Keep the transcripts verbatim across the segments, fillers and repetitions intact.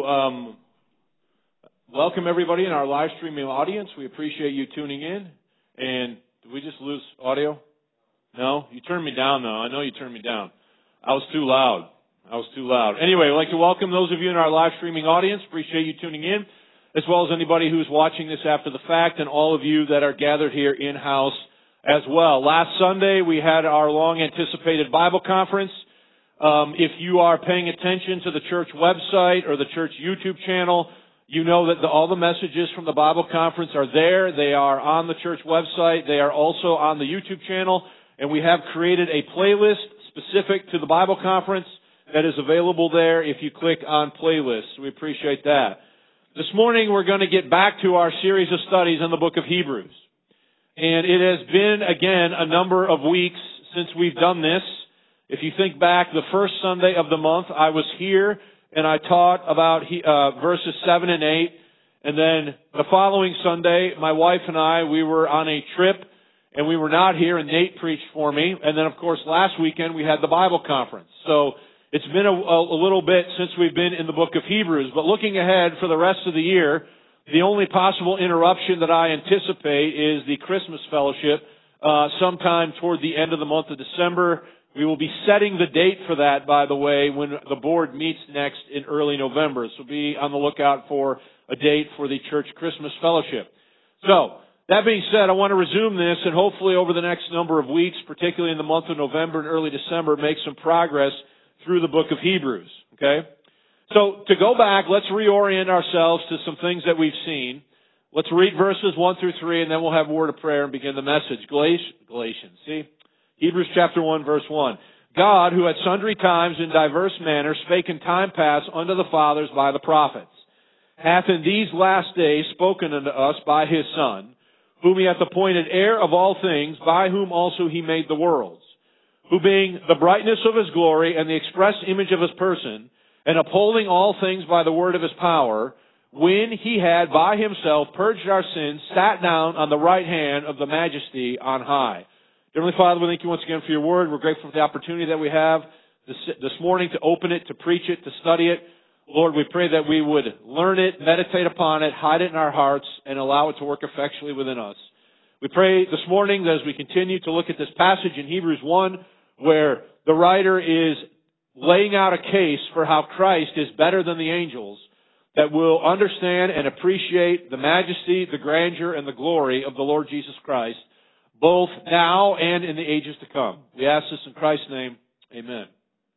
Um, welcome everybody in our live streaming audience. We appreciate you tuning in. And did we just lose audio? No? You turned me down though. I know you turned me down. I was too loud. I was too loud. Anyway, I'd like to welcome those of you in our live streaming audience. Appreciate you tuning in, as well as anybody who's watching this after the fact, and all of you that are gathered here in-house as well. Last Sunday, we had our long-anticipated Bible conference. Um, if you are paying attention to the church website or the church YouTube channel, you know that the, all the messages from the Bible conference are there. They are on the church website. They are also on the YouTube channel. And we have created a playlist specific to the Bible conference that is available there if you click on playlists. We appreciate that. This morning we're going to get back to our series of studies in the book of Hebrews. And it has been, again, a number of weeks since we've done this. If you think back, the first Sunday of the month, I was here and I taught about uh, verses seven and eight. And then the following Sunday, my wife and I, we were on a trip and we were not here, and Nate preached for me. And then, of course, last weekend we had the Bible conference. So it's been a, a little bit since we've been in the book of Hebrews. But looking ahead for the rest of the year, the only possible interruption that I anticipate is the Christmas fellowship uh, sometime toward the end of the month of December. We will be setting the date for that, by the way, when the board meets next in early November. So be on the lookout for a date for the church Christmas fellowship. So, that being said, I want to resume this and hopefully over the next number of weeks, particularly in the month of November and early December, make some progress through the book of Hebrews. Okay? So, to go back, let's reorient ourselves to some things that we've seen. Let's read verses one through three, and then we'll have a word of prayer and begin the message. Galatians, see? Hebrews chapter one, verse one. God, who at sundry times in diverse manners spake in time past unto the fathers by the prophets, hath in these last days spoken unto us by his Son, whom he hath appointed heir of all things, by whom also he made the worlds, who being the brightness of his glory and the express image of his person, and upholding all things by the word of his power, when he had by himself purged our sins, sat down on the right hand of the majesty on high. Heavenly Father, we thank you once again for your word. We're grateful for the opportunity that we have this, this morning to open it, to preach it, to study it. Lord, we pray that we would learn it, meditate upon it, hide it in our hearts, and allow it to work effectually within us. We pray this morning that as we continue to look at this passage in Hebrews one, where the writer is laying out a case for how Christ is better than the angels, that we'll understand and appreciate the majesty, the grandeur, and the glory of the Lord Jesus Christ, both now and in the ages to come. We ask this in Christ's name. Amen.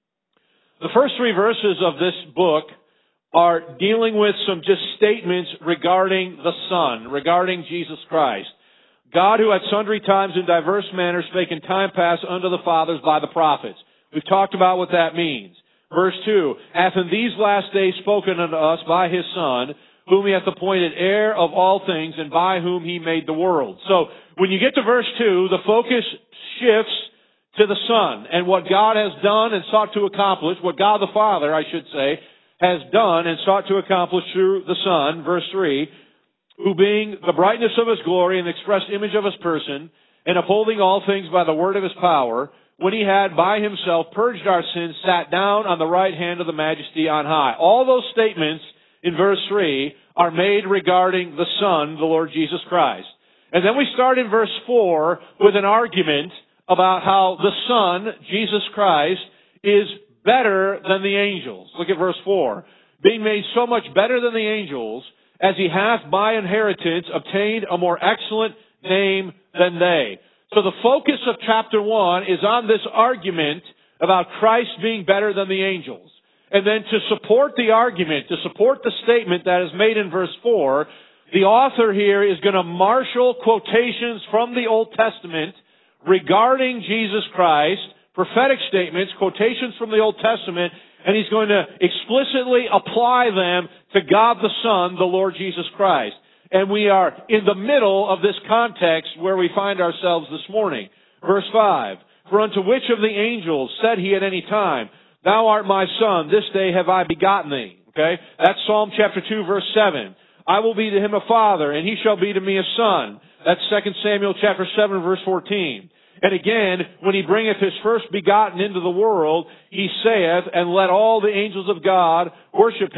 The first three verses of this book are dealing with some just statements regarding the Son, regarding Jesus Christ. God, who at sundry times in diverse manners spake in time past unto the fathers by the prophets. We've talked about what that means. Verse two, hath in these last days spoken unto us by his Son, whom he hath appointed heir of all things, and by whom he made the world. So, when you get to verse two, the focus shifts to the Son and what God has done and sought to accomplish, what God the Father, I should say, has done and sought to accomplish through the Son. Verse three, who being the brightness of his glory and the express image of his person, and upholding all things by the word of his power, when he had by himself purged our sins, sat down on the right hand of the majesty on high. All those statements in verse three are made regarding the Son, the Lord Jesus Christ. And then we start in verse four with an argument about how the Son, Jesus Christ, is better than the angels. Look at verse four. Being made so much better than the angels, as he hath by inheritance obtained a more excellent name than they. So the focus of chapter one is on this argument about Christ being better than the angels. And then to support the argument, to support the statement that is made in verse four, the author here is going to marshal quotations from the Old Testament regarding Jesus Christ, prophetic statements, quotations from the Old Testament, and he's going to explicitly apply them to God the Son, the Lord Jesus Christ. And we are in the middle of this context where we find ourselves this morning. Verse five, for unto which of the angels said he at any time, Thou art my Son, this day have I begotten thee. Okay? That's Psalm chapter two, verse seven. I will be to him a father, and he shall be to me a son. That's Second Samuel chapter seven, verse fourteen. And again, when he bringeth his first begotten into the world, he saith, and let all the angels of God worship him.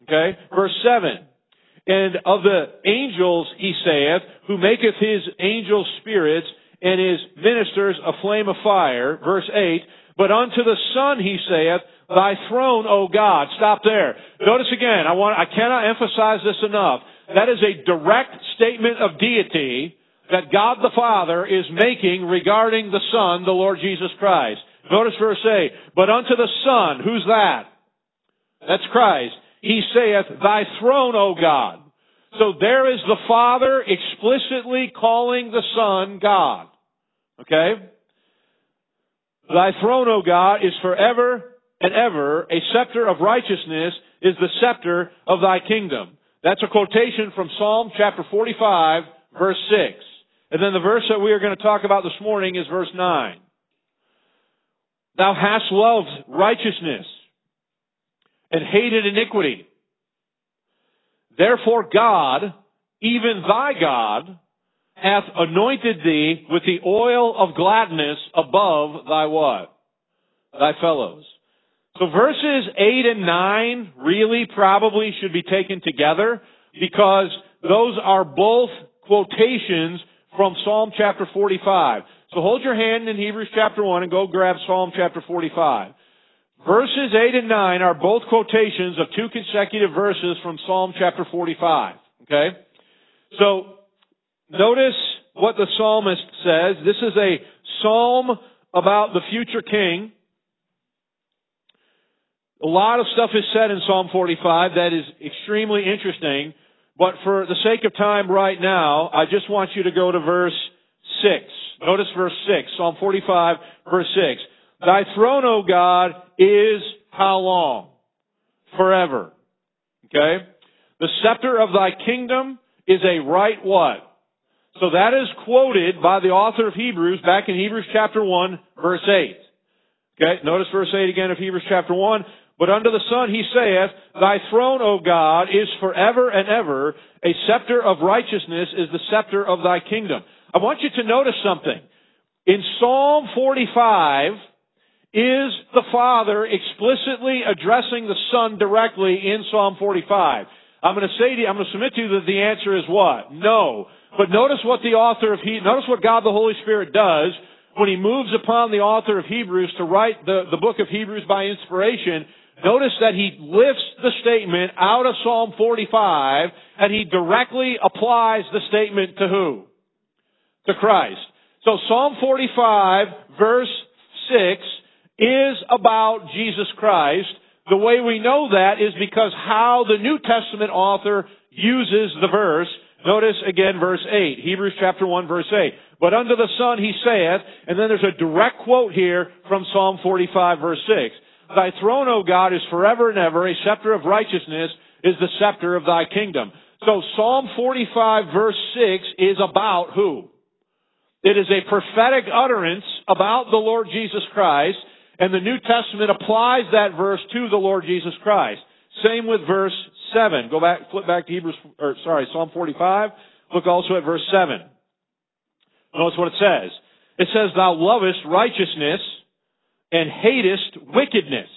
Okay? Verse seven. And of the angels, he saith, who maketh his angels spirits, and his ministers a flame of fire. Verse eight. But unto the Son, he saith, thy throne, O God. Stop there. Notice again, I want, I cannot emphasize this enough. That is a direct statement of deity that God the Father is making regarding the Son, the Lord Jesus Christ. Notice verse eight. But unto the Son, who's that? That's Christ. He saith, thy throne, O God. So there is the Father explicitly calling the Son God. Okay? Thy throne, O God, is forever and ever. A scepter of righteousness is the scepter of thy kingdom. That's a quotation from Psalm chapter forty-five, verse six. And then the verse that we are going to talk about this morning is verse nine. Thou hast loved righteousness and hated iniquity. Therefore God, even thy God, hath anointed thee with the oil of gladness above thy what? Thy fellows. So verses eight and nine really probably should be taken together because those are both quotations from Psalm chapter forty-five. So hold your hand in Hebrews chapter one and go grab Psalm chapter forty-five. Verses eight and nine are both quotations of two consecutive verses from Psalm chapter forty-five. Okay? So, notice what the psalmist says. This is a psalm about the future king. A lot of stuff is said in Psalm forty-five that is extremely interesting, but for the sake of time right now, I just want you to go to verse six. Notice verse six, Psalm forty-five, verse six. Thy throne, O God, is how long? Forever. Okay? The scepter of thy kingdom is a right what? So that is quoted by the author of Hebrews back in Hebrews chapter one, verse eight. Okay? Notice verse eight again of Hebrews chapter one. But unto the Son he saith, thy throne, O God, is forever and ever. A scepter of righteousness is the scepter of thy kingdom. I want you to notice something. In Psalm forty-five, is the Father explicitly addressing the Son directly in Psalm forty-five? I'm going to say to you, I'm going to submit to you that the answer is what? No. But notice what the author of He, notice what God the Holy Spirit does when He moves upon the author of Hebrews to write the, the book of Hebrews by inspiration. Notice that He lifts the statement out of Psalm forty-five and He directly applies the statement to who? To Christ. So Psalm forty-five, verse six, is about Jesus Christ. The way we know that is because how the New Testament author uses the verse. Notice again verse eight, Hebrews chapter one, verse eight. But unto the Son he saith, and then there's a direct quote here from Psalm forty-five, verse six. Thy throne, O God, is forever and ever. A scepter of righteousness is the scepter of thy kingdom. So Psalm forty-five, verse six is about who? It is a prophetic utterance about the Lord Jesus Christ, and the New Testament applies that verse to the Lord Jesus Christ. Same with verse seven. Go back, flip back to Hebrews, or sorry, Psalm forty-five. Look also at verse seven. Notice what it says. It says, thou lovest righteousness and hatest wickedness.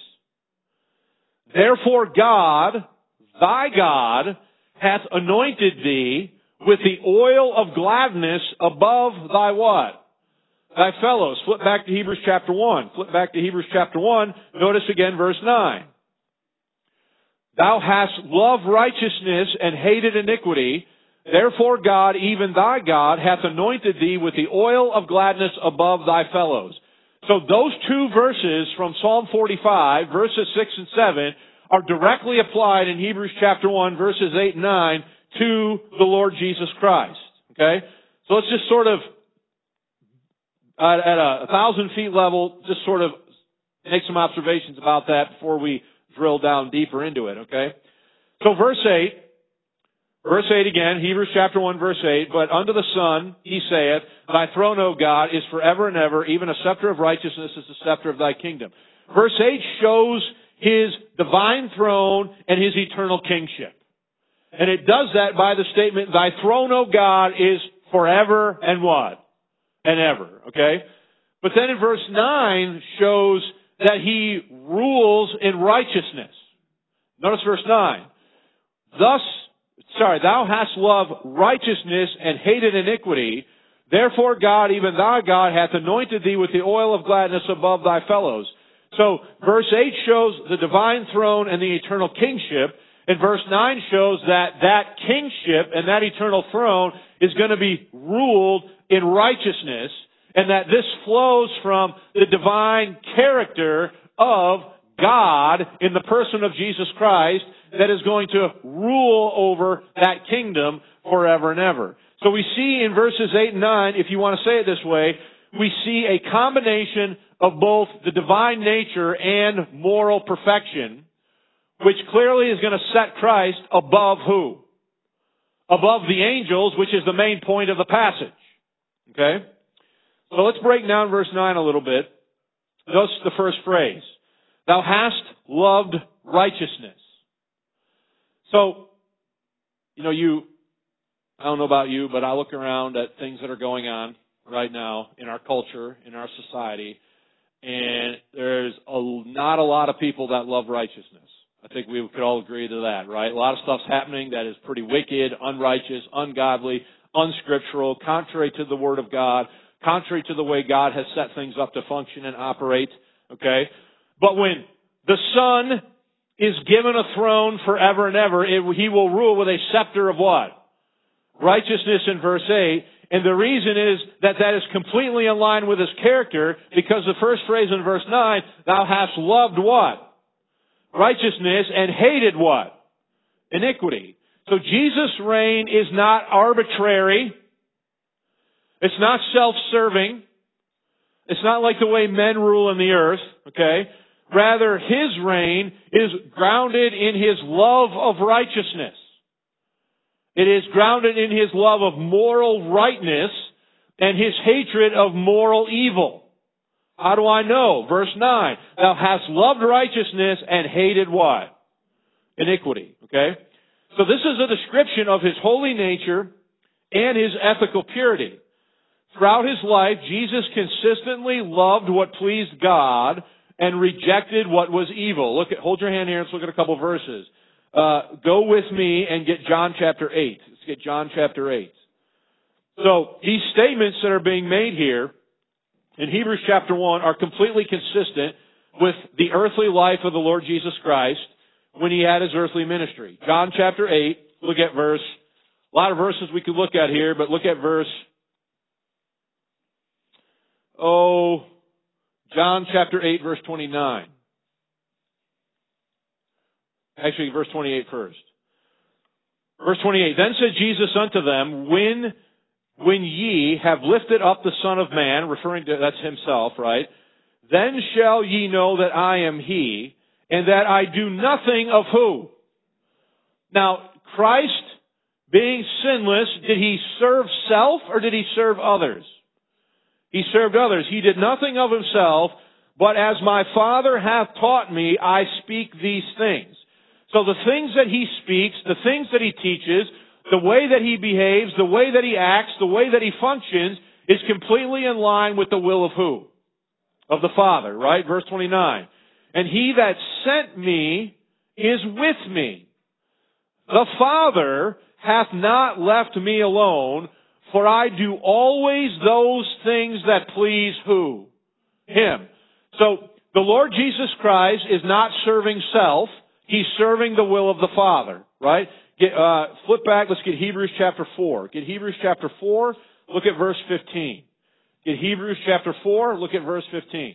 Therefore God, thy God, hath anointed thee with the oil of gladness above thy what? Thy fellows. Flip back to Hebrews chapter one. Flip back to Hebrews chapter one. Notice again verse nine. Thou hast loved righteousness and hated iniquity. Therefore God, even thy God, hath anointed thee with the oil of gladness above thy fellows. So those two verses from Psalm forty-five, verses six and seven, are directly applied in Hebrews chapter one, verses eight and nine, to the Lord Jesus Christ. Okay? So let's just sort of, at a, a thousand feet level, just sort of make some observations about that before we drill down deeper into it. Okay? So verse eight, verse eight again, Hebrews chapter one, verse eight, but unto the Son he saith, thy throne, O God, is forever and ever, even a scepter of righteousness is the scepter of thy kingdom. Verse eight shows His divine throne and His eternal kingship. And it does that by the statement, thy throne, O God, is forever and what? And ever. Okay? But then in verse nine shows that He rules in righteousness. Notice verse nine. thus, sorry, thou hast loved righteousness and hated iniquity. Therefore God, even thy God, hath anointed thee with the oil of gladness above thy fellows. So, verse eight shows the divine throne and the eternal kingship. And verse nine shows that that kingship and that eternal throne is going to be ruled in righteousness, and that this flows from the divine character of God in the person of Jesus Christ that is going to rule over that kingdom forever and ever. So we see in verses eight and nine, if you want to say it this way, we see a combination of both the divine nature and moral perfection, which clearly is going to set Christ above who? Above the angels, which is the main point of the passage. Okay? So let's break down verse nine a little bit. Notice the first phrase. Thou hast loved righteousness. So, you know, you, I don't know about you, but I look around at things that are going on right now in our culture, in our society, and there's a, not a lot of people that love righteousness. I think we could all agree to that, right? A lot of stuff's happening that is pretty wicked, unrighteous, ungodly, unscriptural, contrary to the Word of God, contrary to the way God has set things up to function and operate, okay? But when the Son is given a throne forever and ever, it, He will rule with a scepter of what? Righteousness in verse eight. And the reason is that that is completely in line with His character, because the first phrase in verse nine, thou hast loved what? Righteousness, and hated what? Iniquity. So Jesus' reign is not arbitrary. It's not self-serving. It's not like the way men rule in the earth, okay? Rather, His reign is grounded in His love of righteousness. It is grounded in His love of moral rightness and His hatred of moral evil. How do I know? Verse nine. Thou hast loved righteousness and hated what? Iniquity. Okay? So this is a description of His holy nature and His ethical purity. Throughout His life, Jesus consistently loved what pleased God and rejected what was evil. Look at, hold your hand here. Let's look at a couple verses. Uh, go with me and get John chapter eight. Let's get John chapter eight. So these statements that are being made here in Hebrews chapter one are completely consistent with the earthly life of the Lord Jesus Christ when He had His earthly ministry. John chapter eight, look at verse, a lot of verses we could look at here, but look at verse, oh, John chapter eight, verse twenty-nine. Actually, verse twenty-eight first. Verse twenty-eight, then said Jesus unto them, When When ye have lifted up the Son of Man, referring to, that's Himself, right? Then shall ye know that I am He, and that I do nothing of who? Now, Christ, being sinless, did He serve self or did He serve others? He served others. He did nothing of Himself, but as my Father hath taught me, I speak these things. So the things that He speaks, the things that He teaches, the way that He behaves, the way that He acts, the way that He functions is completely in line with the will of who? Of the Father, right? Verse twenty-nine. And He that sent me is with me. The Father hath not left me alone, for I do always those things that please who? Him. So the Lord Jesus Christ is not serving self. He's serving the will of the Father, right? Get, uh, flip back, let's get Hebrews chapter four. Get Hebrews chapter four, look at verse fifteen. Get Hebrews chapter four, look at verse fifteen.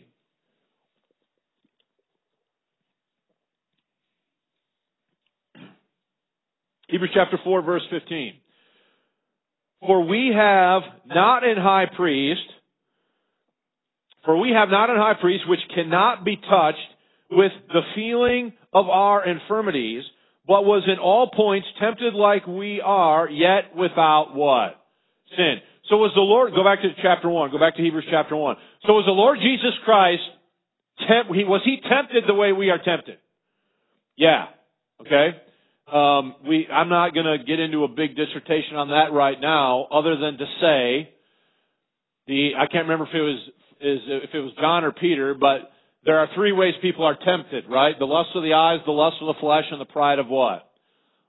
Hebrews chapter four, verse fifteen. For we have not an high priest, for we have not an high priest which cannot be touched with the feeling of our infirmities, but was in all points tempted like we are, yet without what? Sin. So was the Lord, go back to chapter one, go back to Hebrews chapter one. So was the Lord Jesus Christ, temp, he, was He tempted the way we are tempted? Yeah. Okay? Um, we, I'm not going to get into a big dissertation on that right now, other than to say, the, I can't remember if it was, is, if it was John or Peter, but there are three ways people are tempted, right? The lust of the eyes, the lust of the flesh, and the pride of what?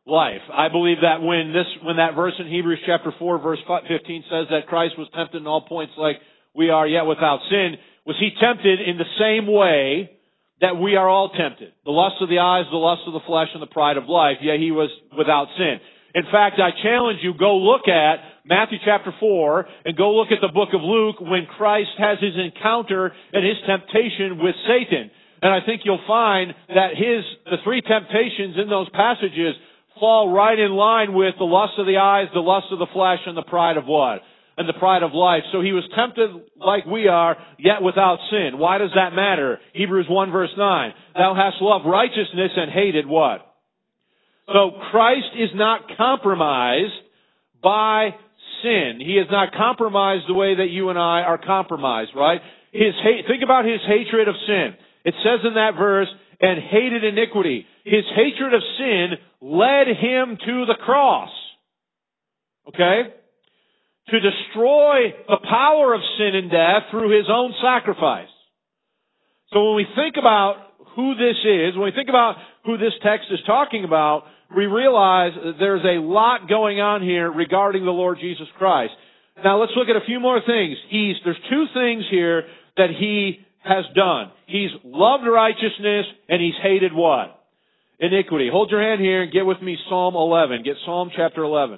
life. I believe that when this, when that verse in Hebrews chapter four, verse fifteen says that Christ was tempted in all points like we are, yet without sin, was He tempted in the same way that we are all tempted? The lust of the eyes, the lust of the flesh, and the pride of life, yet He was without sin. In fact, I challenge you, go look at Matthew chapter four and go look at the book of Luke when Christ has His encounter and His temptation with Satan. And I think you'll find that his, the three temptations in those passages fall right in line with the lust of the eyes, the lust of the flesh, and the pride of what? And the pride of life. So He was tempted like we are, yet without sin. Why does that matter? Hebrews one verse nine. Thou hast loved righteousness and hated what? So Christ is not compromised by sin. He is not compromised the way that you and I are compromised, right? His hate, think about His hatred of sin. It says in that verse, and hated iniquity. His hatred of sin led Him to the cross. Okay? To destroy the power of sin and death through His own sacrifice. So when we think about who this is, when we think about who this text is talking about, we realize that there's a lot going on here regarding the Lord Jesus Christ. Now let's look at a few more things. He's, there's two things here that He has done. He's loved righteousness and He's hated what? Iniquity. Hold your hand here and get with me Psalm eleven. Get Psalm chapter eleven.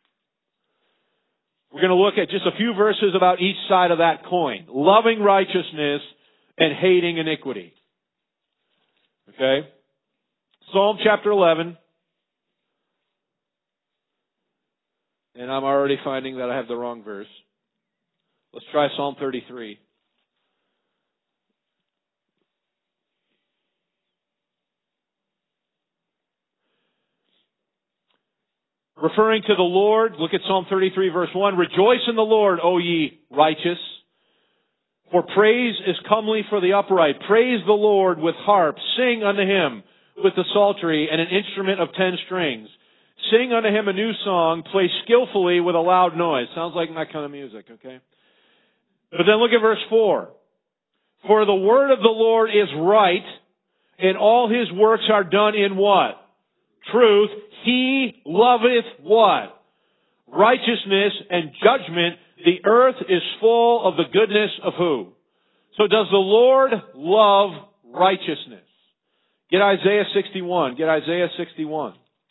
We're going to look at just a few verses about each side of that coin. Loving righteousness and hating iniquity. Okay? Psalm chapter eleven. And I'm already finding that I have the wrong verse. Let's try Psalm thirty-three. Referring to the Lord, look at Psalm thirty-three verse one. Rejoice in the Lord, O ye righteous, for praise is comely for the upright. Praise the Lord with harp. Sing unto Him with the psaltery and an instrument of ten strings. Sing unto Him a new song. Play skillfully with a loud noise. Sounds like that kind of music, okay? But then look at verse four. For the word of the Lord is right, and all His works are done in what? Truth. He loveth what? Righteousness and judgment. The earth is full of the goodness of who? So does the Lord love righteousness? Get Isaiah sixty-one. Get Isaiah sixty-one.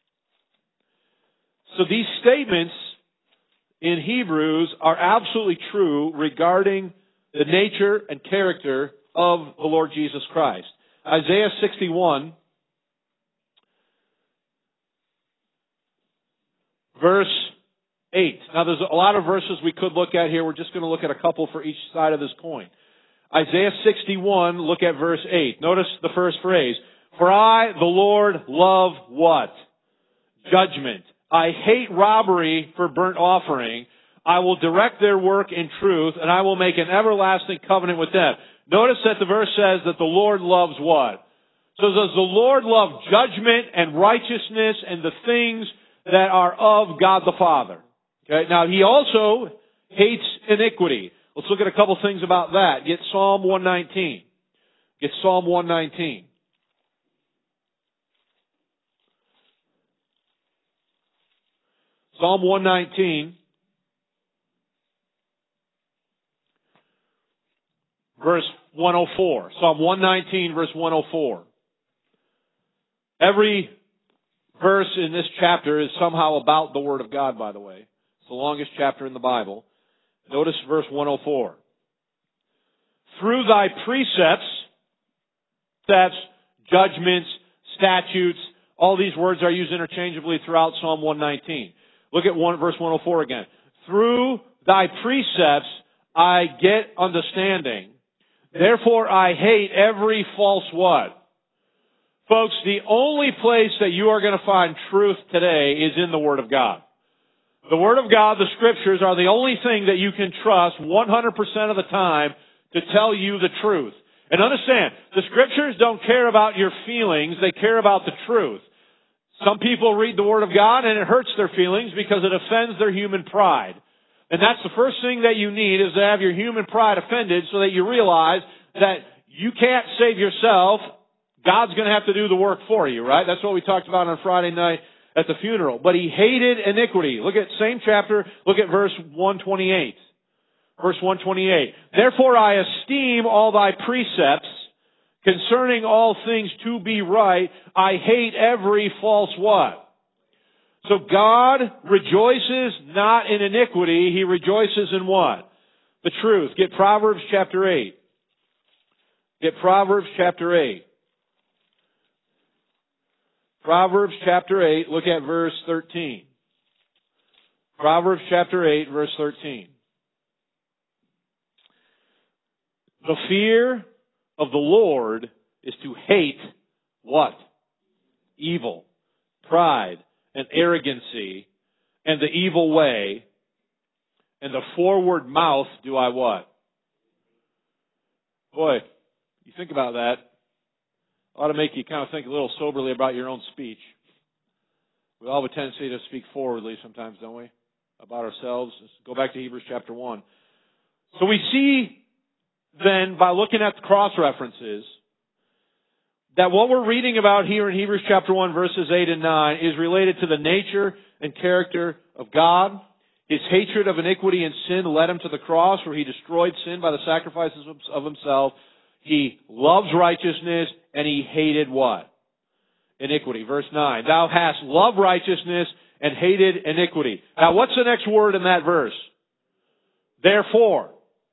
So these statements in Hebrews are absolutely true regarding the nature and character of the Lord Jesus Christ. Isaiah sixty-one. Verse eight. Now there's a lot of verses we could look at here. We're just going to look at a couple for each side of this coin. Isaiah sixty-one, look at verse eight. Notice the first phrase. For I, the Lord, love what? Judgment. I hate robbery for burnt offering. I will direct their work in truth, and I will make an everlasting covenant with them. Notice that the verse says that the Lord loves what? So does the Lord love judgment and righteousness and the things that are of God the Father? Okay. Now He also hates iniquity. Let's look at a couple things about that. Get Psalm one nineteen. Get Psalm one nineteen. Psalm one nineteen. Verse one oh four. Psalm one nineteen, verse one oh four. Every verse in this chapter is somehow about the Word of God, by the way. It's the longest chapter in the Bible. Notice verse one oh four. Through Thy precepts, that's judgments, statutes, all these words are used interchangeably throughout Psalm one nineteen. Look at one, verse one oh four again. Through Thy precepts I get understanding. Therefore I hate every false what? Folks, the only place that you are going to find truth today is in the Word of God. The Word of God, the Scriptures, are the only thing that you can trust one hundred percent of the time to tell you the truth. And understand, the Scriptures don't care about your feelings, they care about the truth. Some people read the Word of God and it hurts their feelings because it offends their human pride. And that's the first thing that you need, is to have your human pride offended so that you realize that you can't save yourself. God's going to have to do the work for you, right? That's what we talked about on Friday night at the funeral. But he hated iniquity. Look at same chapter, look at verse one twenty-eight. Verse one twenty-eight. Therefore I esteem all thy precepts concerning all things to be right. I hate every false what? So God rejoices not in iniquity. He rejoices in what? The truth. Get Proverbs chapter eight. Get Proverbs chapter eight. Proverbs chapter eight, look at verse thirteen. Proverbs chapter eight, verse thirteen. The fear of the Lord is to hate what? Evil, pride, and arrogancy, and the evil way, and the forward mouth do I what? Boy, you think about that, ought to make you kind of think a little soberly about your own speech. We all have a tendency to speak forwardly sometimes, don't we? About ourselves. Let's go back to Hebrews chapter one. So we see then, by looking at the cross-references, that what we're reading about here in Hebrews chapter one, verses eight and nine, is related to the nature and character of God. His hatred of iniquity and sin led him to the cross, where he destroyed sin by the sacrifices of himself. He loves righteousness, and he hated what? Iniquity. Verse nine. Thou hast loved righteousness and hated iniquity. Now, what's the next word in that verse? Therefore.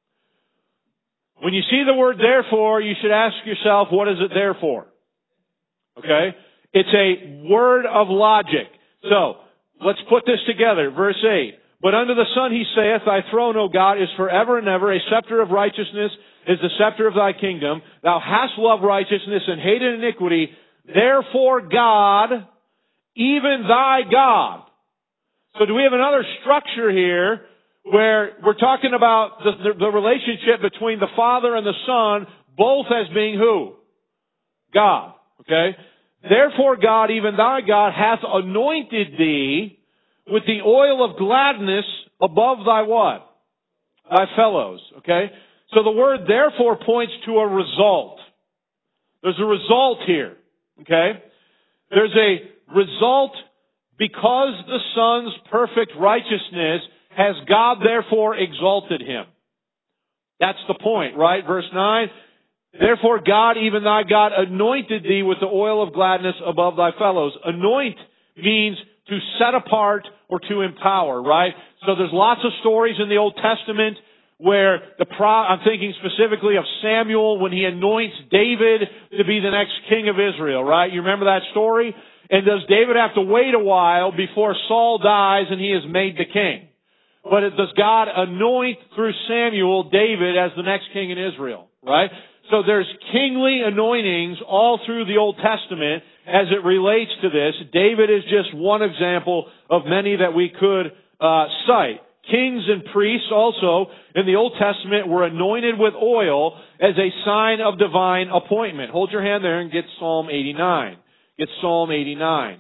When you see the word therefore, you should ask yourself, what is it there for? Okay? It's a word of logic. So, let's put this together. Verse eight. But unto the Son he saith, Thy throne, O God, is forever and ever. A scepter of righteousness is the scepter of thy kingdom. Thou hast loved righteousness and hated iniquity. Therefore God, even thy God. So do we have another structure here where we're talking about the, the, the relationship between the Father and the Son, both as being who? God. Okay? Therefore God, even thy God, hath anointed thee with the oil of gladness above thy what? Thy fellows. Okay? So the word therefore points to a result. There's a result here. Okay? There's a result because the Son's perfect righteousness has God therefore exalted him. That's the point, right? Verse nine. Therefore God, even thy God, anointed thee with the oil of gladness above thy fellows. Anoint means to set apart or to empower, right? So there's lots of stories in the Old Testament where the pro- I'm thinking specifically of Samuel when he anoints David to be the next king of Israel, right? You remember that story? And does David have to wait a while before Saul dies and he is made the king? But does God anoint through Samuel David as the next king in Israel, right? So there's kingly anointings all through the Old Testament as it relates to this. David is just one example of many that we could uh, cite. Kings and priests also in the Old Testament were anointed with oil as a sign of divine appointment. Hold your hand there and get Psalm eighty-nine. Get Psalm eighty-nine.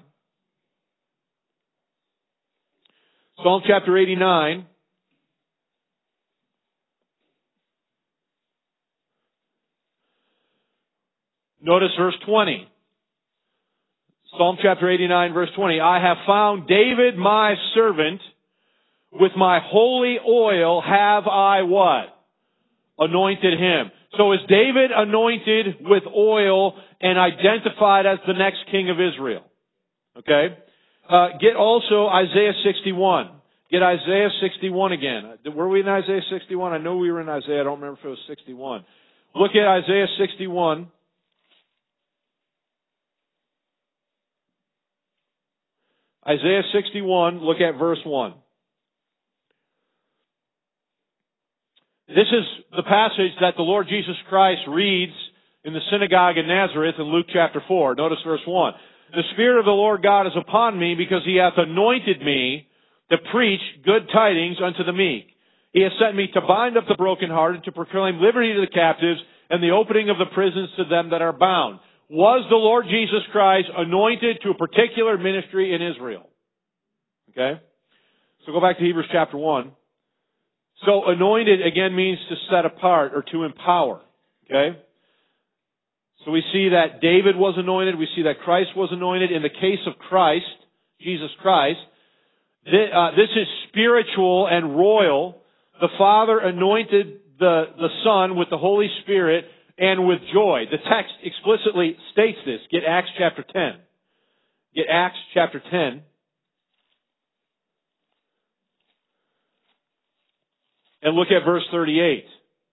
Psalm chapter eighty-nine. Notice verse twenty. Psalm chapter eighty-nine, verse twenty. I have found David my servant. With my holy oil have I what? Anointed him. So is David anointed with oil and identified as the next king of Israel? Okay. Uh, get also Isaiah sixty-one. Get Isaiah sixty-one again. Were we in Isaiah sixty-one? I know we were in Isaiah. I don't remember if it was sixty-one. Look at Isaiah sixty-one. Isaiah sixty-one, look at verse one. This is the passage that the Lord Jesus Christ reads in the synagogue in Nazareth in Luke chapter four. Notice verse one. The Spirit of the Lord God is upon me because He hath anointed me to preach good tidings unto the meek. He has sent me to bind up the brokenhearted, to proclaim liberty to the captives, and the opening of the prisons to them that are bound. Was the Lord Jesus Christ anointed to a particular ministry in Israel? Okay? So go back to Hebrews chapter one. So anointed again means to set apart or to empower. Okay? So we see that David was anointed. We see that Christ was anointed. In the case of Christ, Jesus Christ. This is spiritual and royal. The Father anointed the, the Son with the Holy Spirit and with joy. The text explicitly states this. Get Acts chapter ten. Get Acts chapter ten. And look at verse thirty-eight.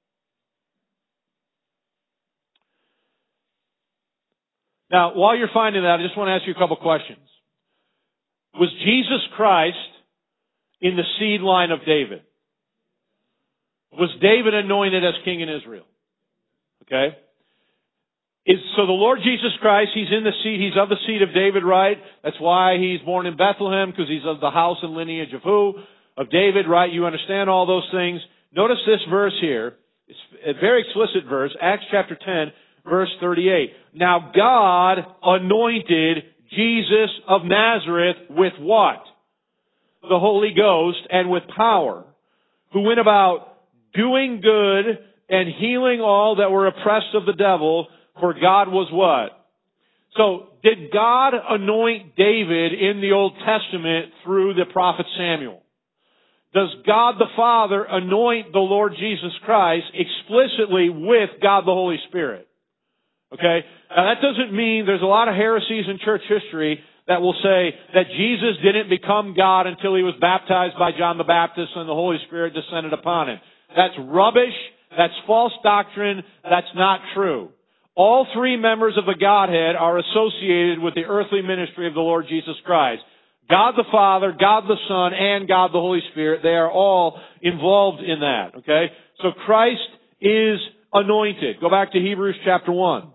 Now, while you're finding that, I just want to ask you a couple questions. Was Jesus Christ in the seed line of David? Was David anointed as king in Israel? Okay? Is, so the Lord Jesus Christ, He's in the seed, He's of the seed of David, right? That's why He's born in Bethlehem, because He's of the house and lineage of who? Of David, right? You understand all those things. Notice this verse here. It's a very explicit verse, Acts chapter ten, verse thirty-eight. Now God anointed Jesus of Nazareth with what? The Holy Ghost and with power, who went about doing good and healing all that were oppressed of the devil, for God was what? So, did God anoint David in the Old Testament through the prophet Samuel? Does God the Father anoint the Lord Jesus Christ explicitly with God the Holy Spirit? Okay? Now that doesn't mean, there's a lot of heresies in church history that will say that Jesus didn't become God until He was baptized by John the Baptist and the Holy Spirit descended upon Him. That's rubbish. That's false doctrine. That's not true. All three members of the Godhead are associated with the earthly ministry of the Lord Jesus Christ. God the Father, God the Son, and God the Holy Spirit, they are all involved in that. Okay? So Christ is anointed. Go back to Hebrews chapter one.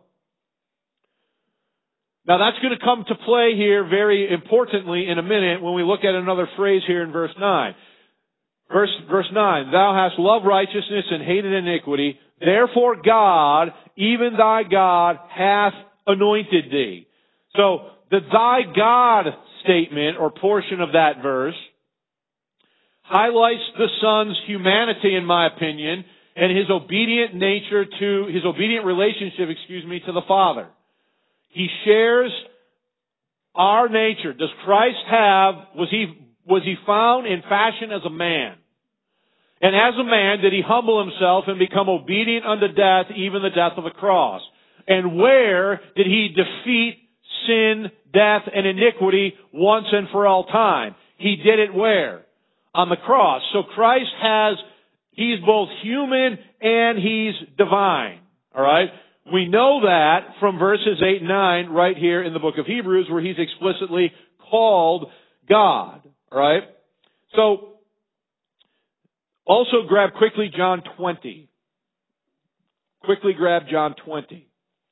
Now that's going to come to play here very importantly in a minute when we look at another phrase here in verse nine. Verse, verse nine, Thou hast loved righteousness and hated iniquity, therefore God, even thy God, hath anointed thee. So, the thy God statement, or portion of that verse, highlights the Son's humanity, in my opinion, and His obedient nature to, His obedient relationship, excuse me, to the Father. He shares our nature. Does Christ have, was He, was He found in fashion as a man? And as a man, did He humble Himself and become obedient unto death, even the death of a cross? And where did He defeat sin, death, and iniquity once and for all time? He did it where? On the cross. So Christ has, He's both human and He's divine. Alright? We know that from verses eight and nine right here in the book of Hebrews, where He's explicitly called God. Alright? So, also grab quickly John twenty. Quickly grab John twenty.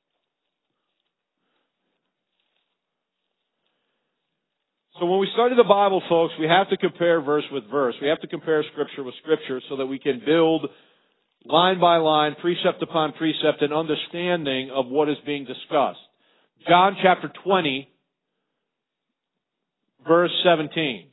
So when we study the Bible, folks, we have to compare verse with verse. We have to compare Scripture with Scripture so that we can build line by line, precept upon precept, an understanding of what is being discussed. John chapter twenty, verse seventeen.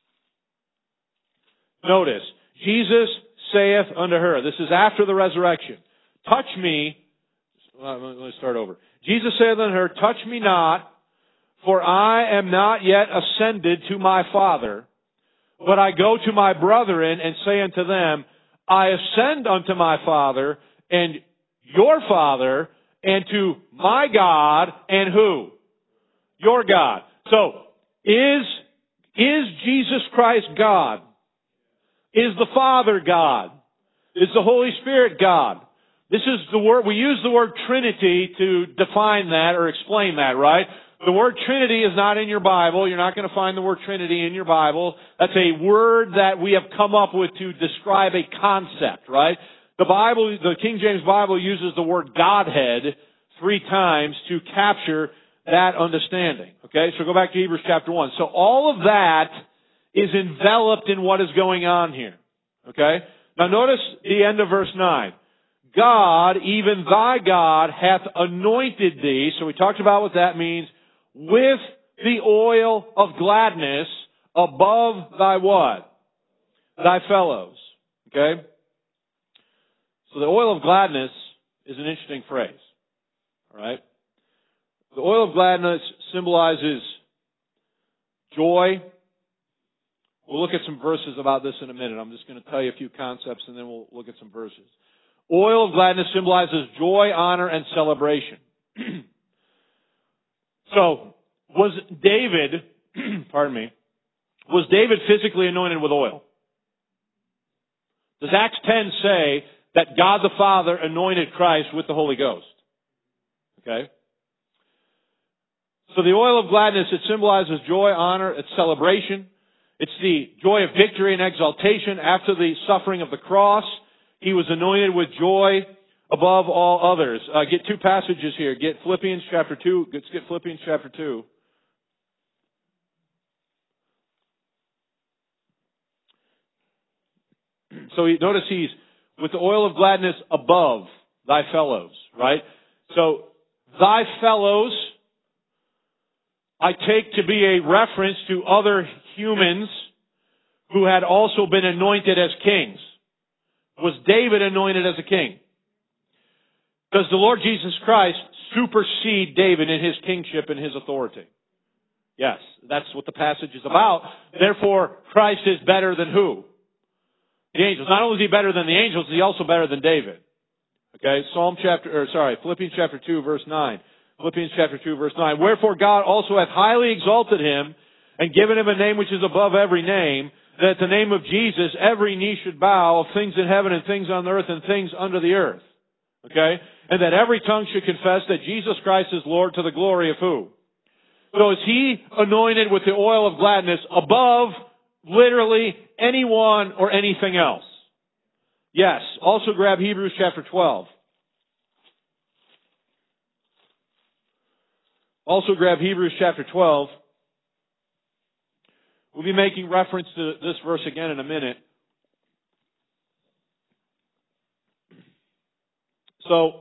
Notice, Jesus saith unto her, this is after the resurrection, touch me, let me start over. Jesus saith unto her, touch me not, for I am not yet ascended to my Father, but I go to my brethren and say unto them, I ascend unto my Father and your Father, and to my God and who? Your God. So, is, is Jesus Christ God? Is the Father God? Is the Holy Spirit God? This is the word, we use the word Trinity to define that or explain that, right? The word Trinity is not in your Bible. You're not going to find the word Trinity in your Bible. That's a word that we have come up with to describe a concept, right? The Bible, the King James Bible uses the word Godhead three times to capture that understanding. Okay, so go back to Hebrews chapter one. So all of that is enveloped in what is going on here. Okay? Now notice the end of verse nine. God, even thy God, hath anointed thee. So we talked about what that means. With the oil of gladness above thy what? Thy fellows. Okay? So the oil of gladness is an interesting phrase. Alright? The oil of gladness symbolizes joy. We'll look at some verses about this in a minute. I'm just going to tell you a few concepts and then we'll look at some verses. Oil of gladness symbolizes joy, honor, and celebration. So, was David, pardon me, was David physically anointed with oil? Does Acts ten say that God the Father anointed Christ with the Holy Ghost? Okay. So the oil of gladness, it symbolizes joy, honor, it's celebration. It's the joy of victory and exaltation after the suffering of the cross. He was anointed with joy above all others. Uh, get two passages here. Get Philippians chapter two. Let's get Philippians chapter two. So he, notice he's with the oil of gladness above thy fellows, right? So thy fellows, I take to be a reference to other humans who had also been anointed as kings. Was David anointed as a king? Does the Lord Jesus Christ supersede David in his kingship and his authority? Yes, that's what the passage is about. Therefore, Christ is better than who? The angels. Not only is he better than the angels, he's also better than David. Okay, Psalm chapter, or sorry, Philippians chapter two, verse nine. Philippians chapter two, verse nine. Wherefore God also hath highly exalted him, and given him a name which is above every name, that at the name of Jesus every knee should bow, of things in heaven and things on earth and things under the earth. Okay? And that every tongue should confess that Jesus Christ is Lord to the glory of who? So is he anointed with the oil of gladness above literally anyone or anything else? Yes. Also grab Hebrews chapter twelve. Also grab Hebrews chapter twelve. We'll be making reference to this verse again in a minute. So,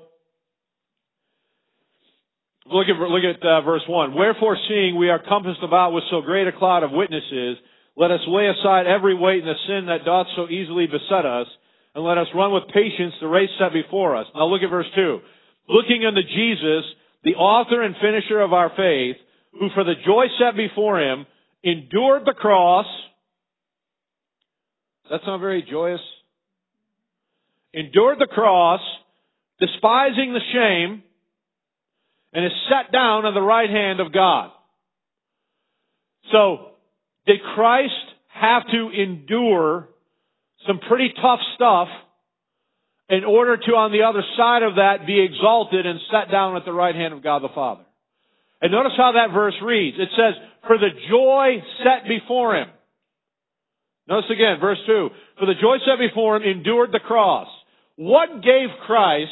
look at, look at uh, verse one. Wherefore, seeing we are compassed about with so great a cloud of witnesses, let us lay aside every weight and the sin that doth so easily beset us, and let us run with patience the race set before us. Now look at verse two. Looking unto Jesus, the author and finisher of our faith, who for the joy set before him endured the cross. Does that sound very joyous? Endured the cross, despising the shame, and is set down on the right hand of God. So, did Christ have to endure some pretty tough stuff in order to, on the other side of that, be exalted and set down at the right hand of God the Father? And notice how that verse reads. It says, for the joy set before him. Notice again, verse two. For the joy set before him endured the cross. What gave Christ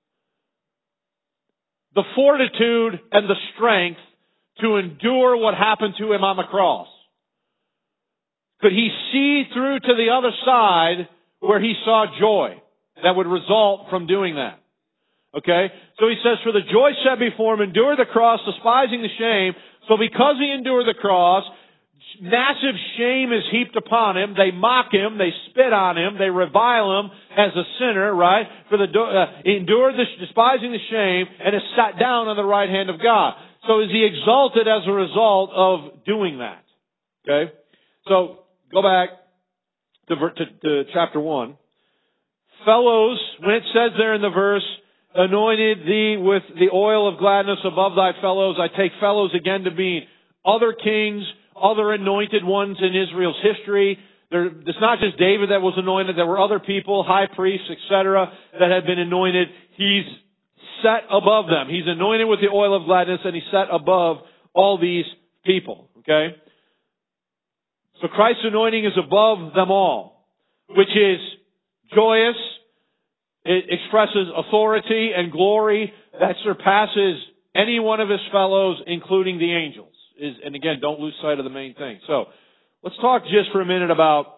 the fortitude and the strength to endure what happened to him on the cross? Could he see through to the other side where he saw joy that would result from doing that? Okay? So he says, for the joy set before him, endure the cross, despising the shame. So because he endured the cross, massive shame is heaped upon him. They mock him. They spit on him. They revile him as a sinner, right? For the uh, he endured the, despising the shame, and is sat down on the right hand of God. So is he exalted as a result of doing that? Okay? So go back to, to, to chapter one. Fellows, when it says there in the verse, anointed thee with the oil of gladness above thy fellows, I take fellows again to mean other kings, other anointed ones in Israel's history. There, it's not just David that was anointed. There were other people, high priests, et cetera, that had been anointed. He's set above them. He's anointed with the oil of gladness, and he's set above all these people. Okay? So Christ's anointing is above them all, which is joyous. It expresses authority and glory that surpasses any one of his fellows, including the angels. Is, and again, don't lose sight of the main thing. So, let's talk just for a minute about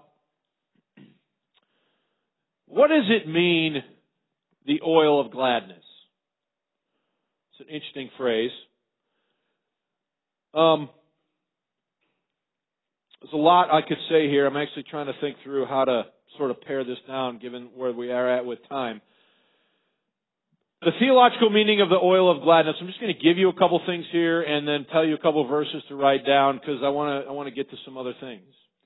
what does it mean, the oil of gladness? It's an interesting phrase. Um, there's a lot I could say here. I'm actually trying to think through how to sort of pare this down given where we are at with time. The theological meaning of the oil of gladness. I'm just going to give you a couple things here and then tell you a couple verses to write down because I want to I want to get to some other things.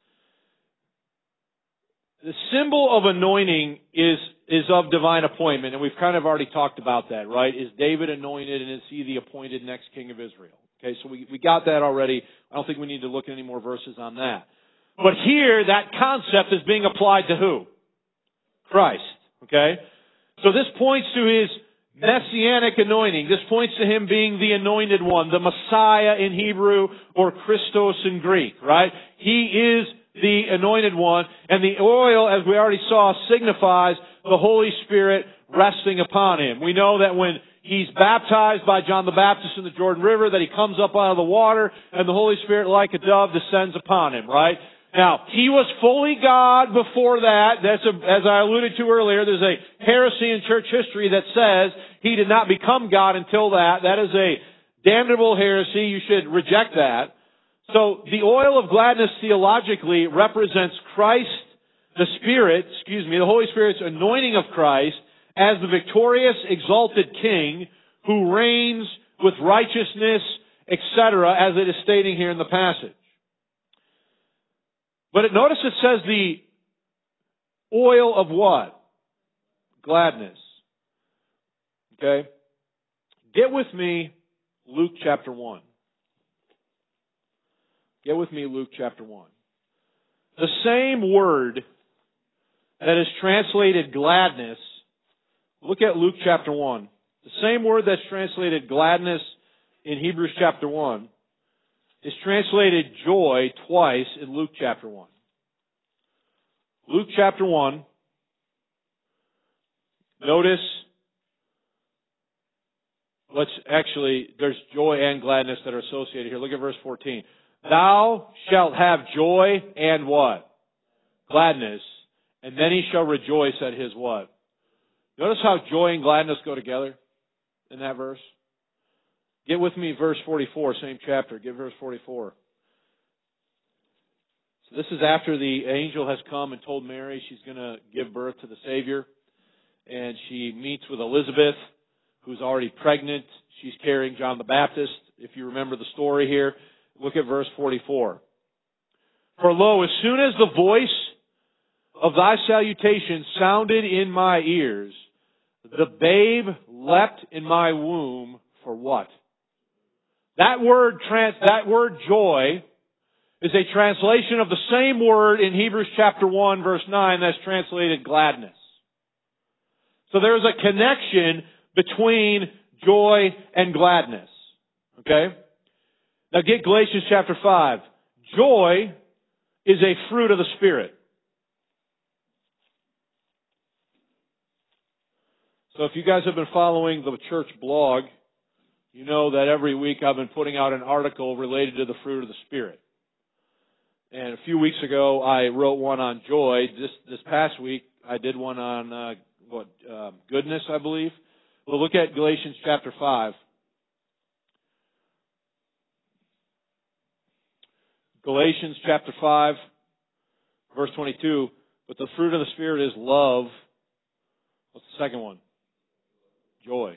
The symbol of anointing is is of divine appointment, and we've kind of already talked about that, right? Is David anointed, and is he the appointed next king of Israel? Okay, so we, we got that already. I don't think we need to look at any more verses on that. But here, that concept is being applied to who? Christ. Okay? So this points to his messianic anointing. This points to him being the anointed one, the Messiah in Hebrew, or Christos in Greek, right? He is the anointed one, and the oil, as we already saw, signifies the Holy Spirit resting upon him. We know that when he's baptized by John the Baptist in the Jordan River, that he comes up out of the water, and the Holy Spirit, like a dove, descends upon him, right? Now, he was fully God before that. That's a, as I alluded to earlier, there's a heresy in church history that says he did not become God until that. That is a damnable heresy. You should reject that. So, the oil of gladness theologically represents Christ, the Spirit, excuse me, the Holy Spirit's anointing of Christ as the victorious, exalted King who reigns with righteousness, et cetera, as it is stating here in the passage. But it, notice it says the oil of what? Gladness. Okay? Get with me Luke chapter one. Get with me Luke chapter one. The same word that is translated gladness, look at Luke chapter one. The same word that's translated gladness in Hebrews chapter one is translated joy twice in Luke chapter one. Luke chapter one, notice, let's actually, there's joy and gladness that are associated here. Look at verse fourteen. Thou shalt have joy and what? Gladness. And then he shall rejoice at his what? Notice how joy and gladness go together in that verse. Get with me verse forty-four, same chapter. Get verse forty-four. So this is after the angel has come and told Mary she's going to give birth to the Savior. And she meets with Elizabeth, who's already pregnant. She's carrying John the Baptist, if you remember the story here. Look at verse forty-four. For lo, as soon as the voice of thy salutation sounded in my ears, the babe leapt in my womb for what? That word, trans, that word joy is a translation of the same word in Hebrews chapter one, verse nine, that's translated gladness. So there is a connection between joy and gladness. Okay? Now get Galatians chapter five. Joy is a fruit of the Spirit. So if you guys have been following the church blog, you know that every week I've been putting out an article related to the fruit of the Spirit. And a few weeks ago I wrote one on joy. This this past week I did one on uh, what uh, goodness, I believe. Well, look at Galatians chapter five. Galatians chapter five, verse twenty-two. But the fruit of the Spirit is love. What's the second one? Joy.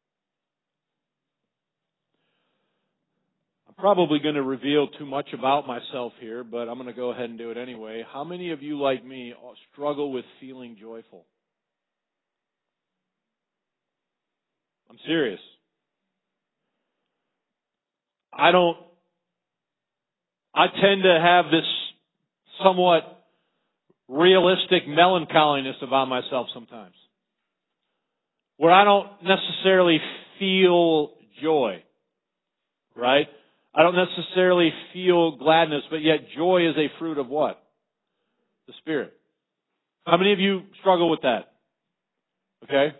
I'm probably going to reveal too much about myself here, but I'm going to go ahead and do it anyway. How many of you, like me, struggle with feeling joyful? I'm serious. I don't, I tend to have this somewhat realistic melancholiness about myself sometimes, where I don't necessarily feel joy, right? I don't necessarily feel gladness, but yet joy is a fruit of what? The Spirit. How many of you struggle with that? Okay?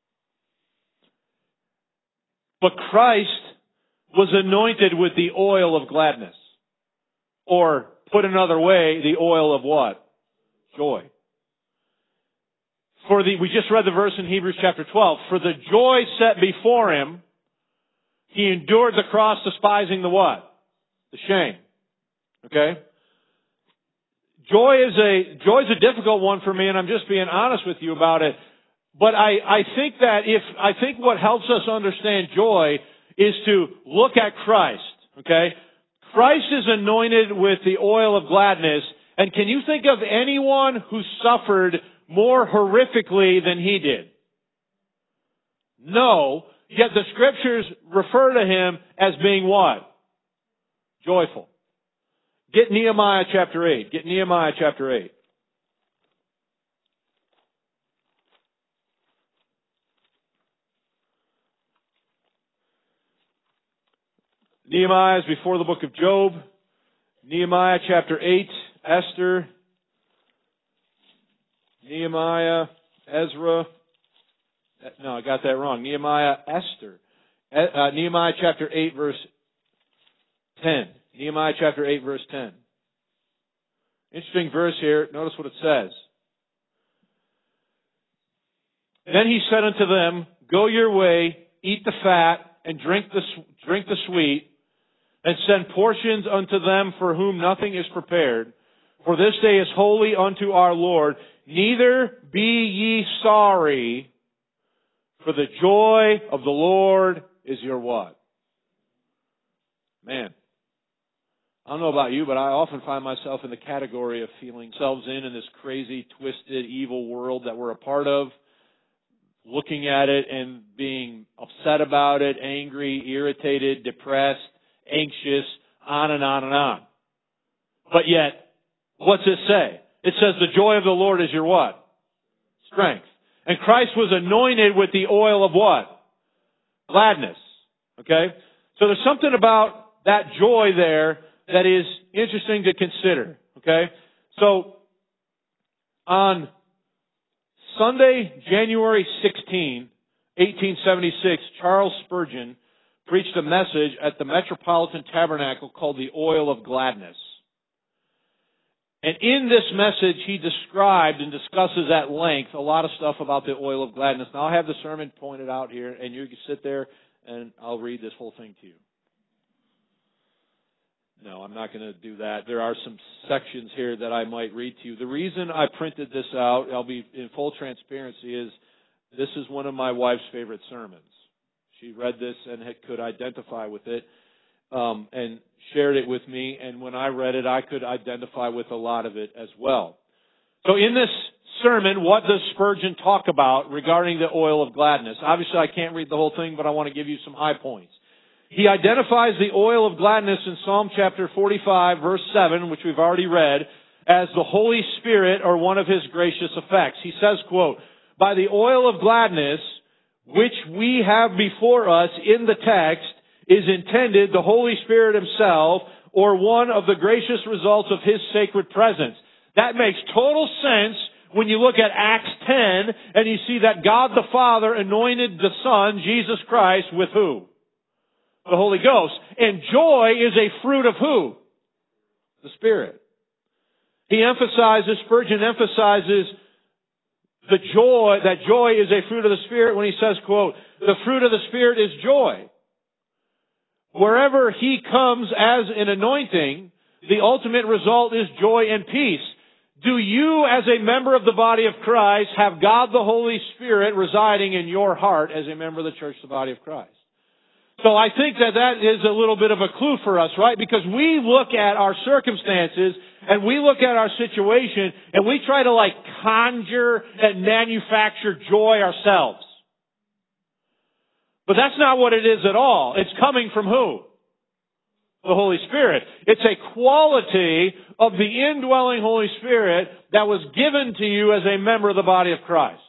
But Christ was anointed with the oil of gladness. Or, put another way, the oil of what? Joy. For the, we just read the verse in Hebrews chapter twelve. For the joy set before him, he endured the cross, despising the what? The shame. Okay? Joy is a, joy is a difficult one for me, and I'm just being honest with you about it. But I, I think that if, I think what helps us understand joy is to look at Christ, okay? Christ is anointed with the oil of gladness, and can you think of anyone who suffered more horrifically than he did? No, yet the scriptures refer to him as being what? Joyful. Get Nehemiah chapter eight. Get Nehemiah chapter eight. Nehemiah is before the book of Job. Nehemiah chapter eight, Esther, Nehemiah, Ezra. No, I got that wrong. Nehemiah, Esther. Uh, Nehemiah chapter eight, verse ten. Nehemiah chapter eight, verse ten. Interesting verse here. Notice what it says. Then he said unto them, Go your way, eat the fat, and drink the, drink the sweet, and send portions unto them for whom nothing is prepared. For this day is holy unto our Lord. Neither be ye sorry, for the joy of the Lord is your what? Man, I don't know about you, but I often find myself in the category of feeling ourselves in in this crazy, twisted, evil world that we're a part of, looking at it and being upset about it, angry, irritated, depressed, anxious, on and on and on. But yet, what's it say? It says the joy of the Lord is your what? Strength. And Christ was anointed with the oil of what? Gladness. Okay? So there's something about that joy there that is interesting to consider. Okay? So, on Sunday, January sixteenth, eighteen seventy-six, Charles Spurgeon preached a message at the Metropolitan Tabernacle called the Oil of Gladness. And in this message, he described and discusses at length a lot of stuff about the oil of gladness. Now, I'll have the sermon pointed out here, and you can sit there, and I'll read this whole thing to you. No, I'm not going to do that. There are some sections here that I might read to you. The reason I printed this out, I'll be in full transparency, is this is one of my wife's favorite sermons. She read this and had, could identify with it um, and shared it with me. And when I read it, I could identify with a lot of it as well. So in this sermon, what does Spurgeon talk about regarding the oil of gladness? Obviously, I can't read the whole thing, but I want to give you some high points. He identifies the oil of gladness in Psalm chapter forty-five, verse seven, which we've already read, as the Holy Spirit or one of His gracious effects. He says, quote, By the oil of gladness, which we have before us in the text, is intended the Holy Spirit Himself, or one of the gracious results of His sacred presence. That makes total sense when you look at Acts ten, and you see that God the Father anointed the Son, Jesus Christ, with who? The Holy Ghost. And joy is a fruit of who? The Spirit. He emphasizes, Spurgeon emphasizes the joy, that joy is a fruit of the Spirit when he says, quote, the fruit of the Spirit is joy. Wherever He comes as an anointing, the ultimate result is joy and peace. Do you, as a member of the body of Christ, have God the Holy Spirit residing in your heart as a member of the church, the body of Christ? So I think that that is a little bit of a clue for us, right? Because we look at our circumstances and we look at our situation and we try to like conjure and manufacture joy ourselves. But that's not what it is at all. It's coming from who? The Holy Spirit. It's a quality of the indwelling Holy Spirit that was given to you as a member of the body of Christ.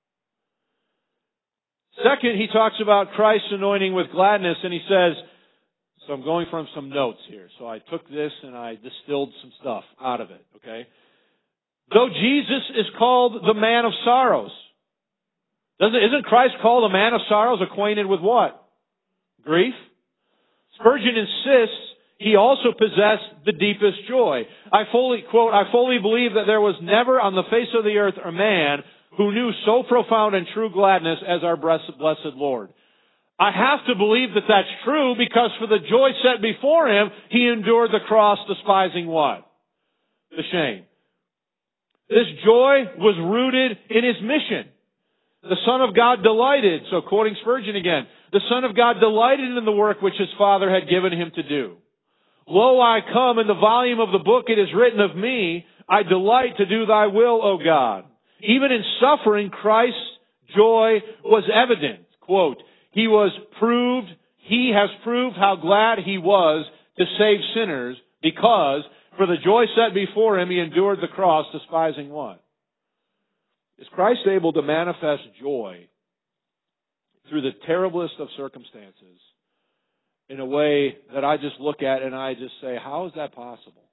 Second, he talks about Christ's anointing with gladness, and he says, so I'm going from some notes here. So I took this and I distilled some stuff out of it, okay? Though Jesus is called the man of sorrows, doesn't, isn't Christ called a man of sorrows, acquainted with what? Grief? Spurgeon insists He also possessed the deepest joy. I fully, quote, I fully believe that there was never on the face of the earth a man who knew so profound and true gladness as our blessed, blessed Lord. I have to believe that that's true because for the joy set before Him, He endured the cross, despising what? The shame. This joy was rooted in His mission. the Son of God delighted, so quoting Spurgeon again, the Son of God delighted in the work which His Father had given Him to do. Lo, I come, in the volume of the book it is written of me, I delight to do Thy will, O God. Even in suffering, Christ's joy was evident. Quote, He was proved, He has proved how glad He was to save sinners, because for the joy set before Him He endured the cross, despising what? Is Christ able to manifest joy through the terriblest of circumstances in a way that I just look at and I just say, how is that possible?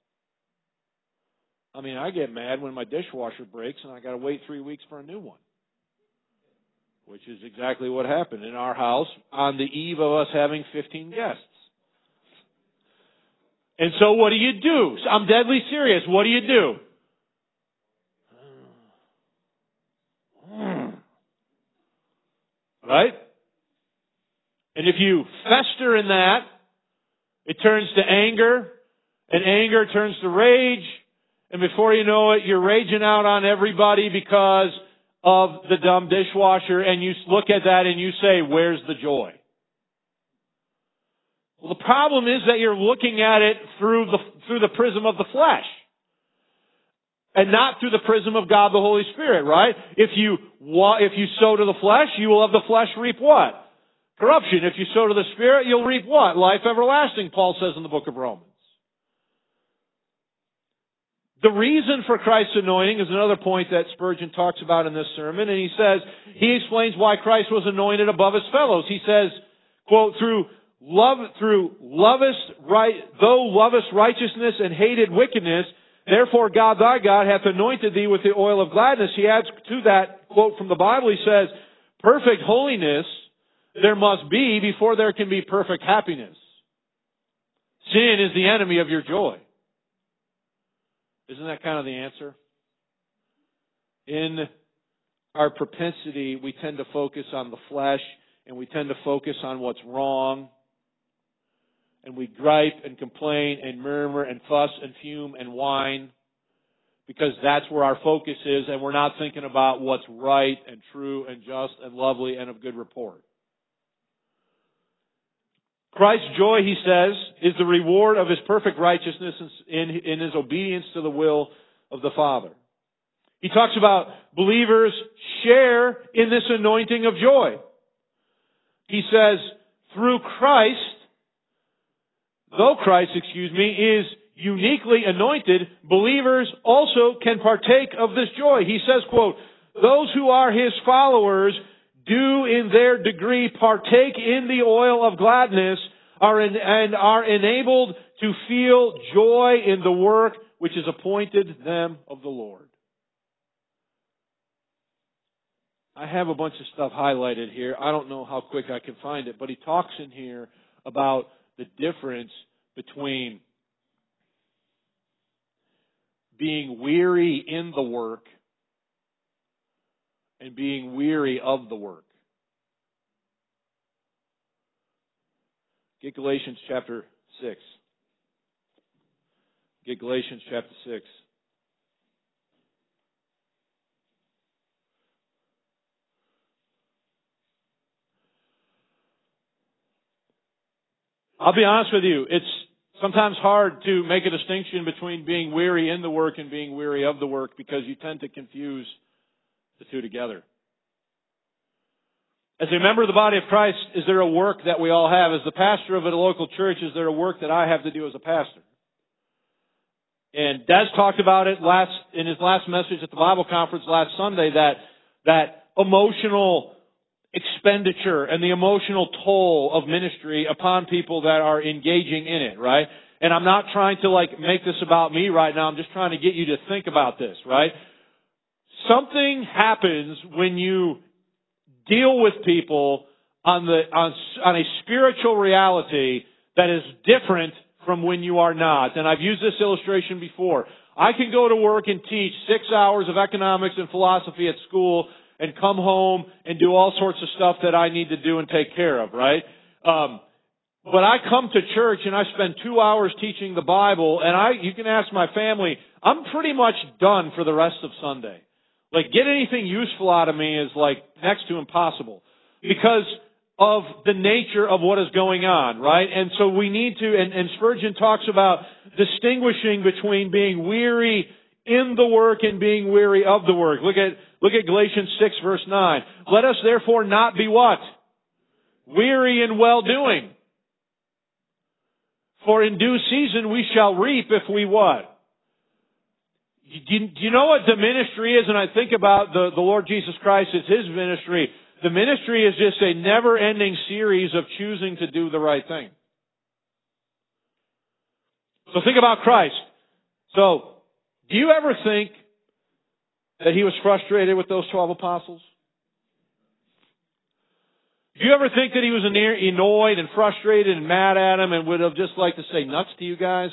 I mean, I get mad when my dishwasher breaks and I got to wait three weeks for a new one, which is exactly what happened in our house on the eve of us having fifteen guests. And so what do you do? I'm deadly serious. What do you do? Right? And if you fester in that, it turns to anger, and anger turns to rage, and before you know it, you're raging out on everybody because of the dumb dishwasher, and you look at that and you say, where's the joy? Well, the problem is that you're looking at it through the through the prism of the flesh, and not through the prism of God the Holy Spirit, right? If you if you sow to the flesh, you will of the flesh reap what? Corruption. If you sow to the Spirit, you'll reap what? Life everlasting, Paul says in the book of Romans. The reason for Christ's anointing is another point that Spurgeon talks about in this sermon, and he says, he explains why Christ was anointed above His fellows. He says, quote, through love, through lovest right, though lovest righteousness and hated wickedness, therefore God thy God hath anointed thee with the oil of gladness. He adds to that quote from the Bible, he says, perfect holiness there must be before there can be perfect happiness. Sin is the enemy of your joy. Isn't that kind of the answer? In our propensity, we tend to focus on the flesh, and we tend to focus on what's wrong. And we gripe and complain and murmur and fuss and fume and whine because that's where our focus is, and we're not thinking about what's right and true and just and lovely and of good report. Christ's joy, he says, is the reward of His perfect righteousness in, in His obedience to the will of the Father. He talks about believers share in this anointing of joy. He says, through Christ, though Christ, excuse me, is uniquely anointed, believers also can partake of this joy. He says, quote, those who are His followers do in their degree partake in the oil of gladness are in, and are enabled to feel joy in the work which is appointed them of the Lord. I have a bunch of stuff highlighted here. I don't know how quick I can find it, but he talks in here about the difference between being weary in the work and being weary of the work. Get Galatians chapter six. Get Galatians chapter six. I'll be honest with you, it's sometimes hard to make a distinction between being weary in the work and being weary of the work because you tend to confuse the two together. As a member of the body of Christ, is there a work that we all have? As the pastor of a local church, is there a work that I have to do as a pastor? And Des talked about it last in his last message at the Bible conference last Sunday, that that emotional expenditure and the emotional toll of ministry upon people that are engaging in it, right? And I'm not trying to like make this about me right now. I'm just trying to get you to think about this, right? Something happens when you deal with people on the on, on a spiritual reality that is different from when you are not. And I've used this illustration before. I can go to work and teach six hours of economics and philosophy at school and come home and do all sorts of stuff that I need to do and take care of, right? Um, but I come to church and I spend two hours teaching the Bible, and I you can ask my family, I'm pretty much done for the rest of Sunday. Like, get anything useful out of me is like next to impossible because of the nature of what is going on, right? And so we need to, and, and Spurgeon talks about distinguishing between being weary in the work and being weary of the work. Look at, look at Galatians six verse nine. Let us therefore not be what? Weary in well-doing. For in due season we shall reap if we what? Do you, do you know what the ministry is? And I think about the, the Lord Jesus Christ as His ministry. The ministry is just a never-ending series of choosing to do the right thing. So think about Christ. So, do you ever think that He was frustrated with those twelve apostles? Do you ever think that He was annoyed and frustrated and mad at them and would have just liked to say nuts to you guys?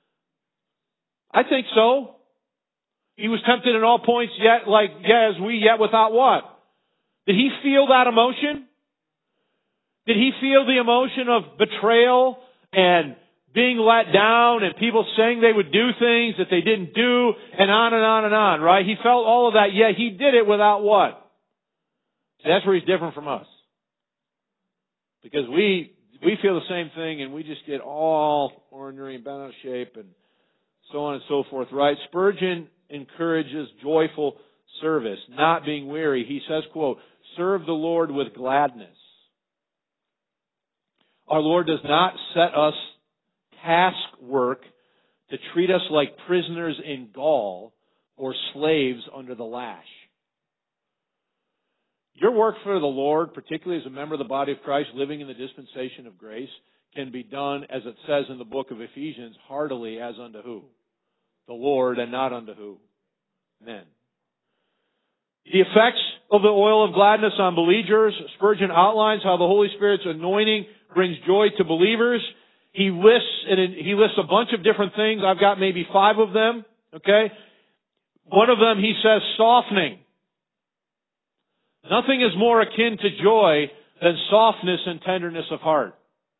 I think so. He was tempted in all points, yet like yeah, as we, yet without what? Did He feel that emotion? Did He feel the emotion of betrayal and being let down and people saying they would do things that they didn't do and on and on and on, right? He felt all of that, yet He did it without what? See, that's where He's different from us. Because we we feel the same thing and we just get all ordinary and bent out of shape and so on and so forth, right? Spurgeon encourages joyful service, not being weary. He says, quote, serve the Lord with gladness. Our Lord does not set us task work to treat us like prisoners in gall or slaves under the lash. Your work for the Lord, particularly as a member of the body of Christ living in the dispensation of grace, can be done, as it says in the book of Ephesians, heartily as unto who? The Lord, and not unto who? Men. The effects of the oil of gladness on believers. Spurgeon outlines how the Holy Spirit's anointing brings joy to believers. He lists, and he lists a bunch of different things. I've got maybe five of them. Okay? One of them, he says, softening. Nothing is more akin to joy than softness and tenderness of heart.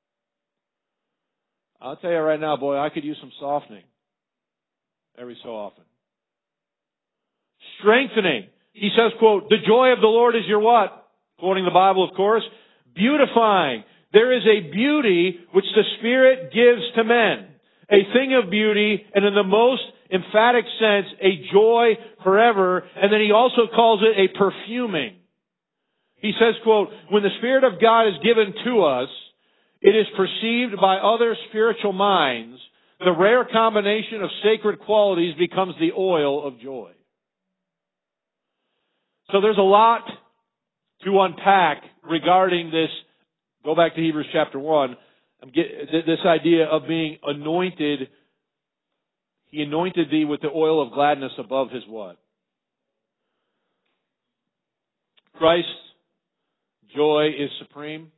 I'll tell you right now, boy, I could use some softening every so often. Strengthening. He says, quote, the joy of the Lord is your what? Quoting the Bible, of course. Beautifying. There is a beauty which the Spirit gives to men. A thing of beauty, and in the most emphatic sense, a joy forever. And then he also calls it a perfuming. He says, quote, when the Spirit of God is given to us, it is perceived by other spiritual minds. The rare combination of sacred qualities becomes the oil of joy. So there's a lot to unpack regarding this. Go back to Hebrews chapter one. This idea of being anointed. He anointed thee with the oil of gladness above his what? Christ's joy is supreme.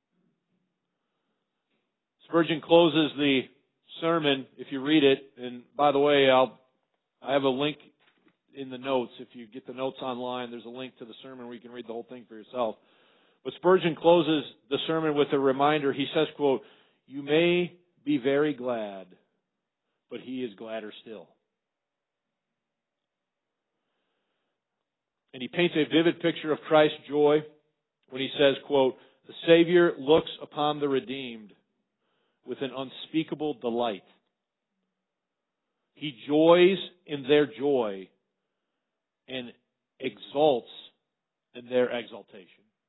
Spurgeon closes the sermon, if you read it, and by the way, I'll I have a link in the notes. If you get the notes online, there's a link to the sermon where you can read the whole thing for yourself. But Spurgeon closes the sermon with a reminder. He says, quote, you may be very glad, but he is gladder still. And he paints a vivid picture of Christ's joy when he says, quote, the Savior looks upon the redeemed with an unspeakable delight. He joys in their joy and exults in their exaltation.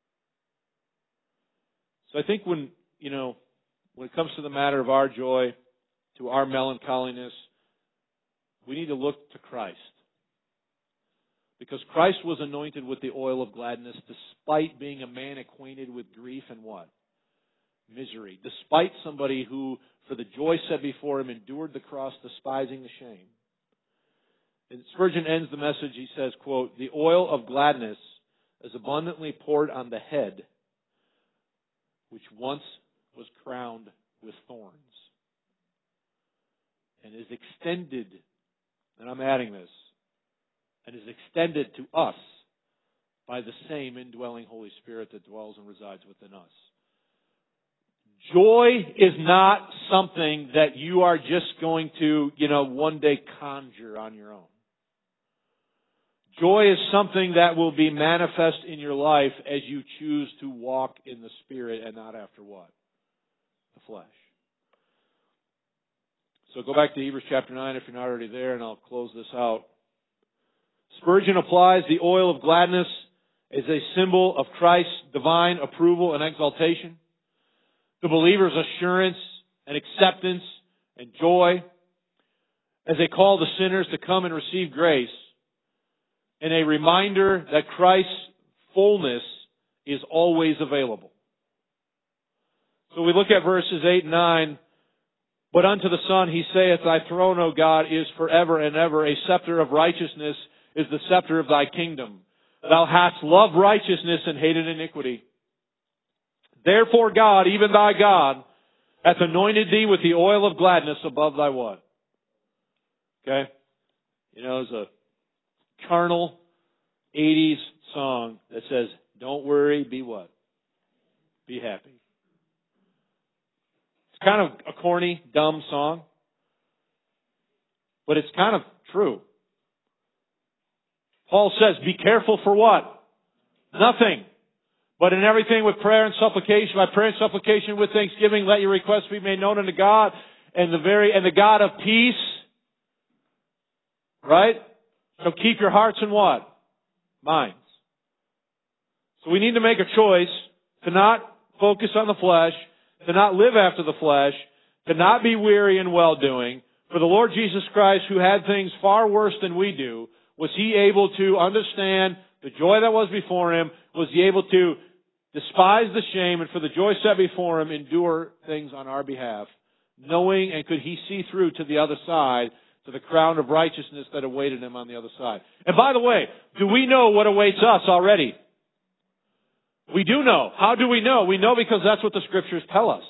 So I think when, you know, when it comes to the matter of our joy, to our melancholiness, we need to look to Christ. Because Christ was anointed with the oil of gladness despite being a man acquainted with grief and what? Misery. Despite somebody who, for the joy set before him, endured the cross, despising the shame. And Spurgeon ends the message, he says, quote, the oil of gladness is abundantly poured on the head, which once was crowned with thorns, and is extended, and I'm adding this, and is extended to us by the same indwelling Holy Spirit that dwells and resides within us. Joy is not something that you are just going to, you know, one day conjure on your own. Joy is something that will be manifest in your life as you choose to walk in the Spirit and not after what? The flesh. So go back to Hebrews chapter nine if you're not already there, and I'll close this out. Spurgeon applies the oil of gladness as a symbol of Christ's divine approval and exaltation, the believer's assurance and acceptance and joy, as they call the sinners to come and receive grace, and a reminder that Christ's fullness is always available. So we look at verses eight and nine. But unto the Son he saith, Thy throne, O God, is forever and ever. A scepter of righteousness is the scepter of Thy kingdom. Thou hast loved righteousness and hated iniquity. Therefore God, even Thy God, hath anointed Thee with the oil of gladness above Thy what? Okay? You know, there's a carnal eighties song that says, don't worry, be what? Be happy. It's kind of a corny, dumb song, but it's kind of true. Paul says, be careful for what? Nothing. But in everything with prayer and supplication, by prayer and supplication with thanksgiving, let your requests be made known unto God, and the very and the God of peace, right? So keep your hearts in what? Minds. So we need to make a choice to not focus on the flesh, to not live after the flesh, to not be weary in well-doing. For the Lord Jesus Christ, who had things far worse than we do, was He able to understand the joy that was before Him? Was He able to despise the shame and for the joy set before Him endure things on our behalf? Knowing, and could He see through to the other side, to the crown of righteousness that awaited Him on the other side? And by the way, do we know what awaits us already? We do know. How do we know? We know because that's what the Scriptures tell us.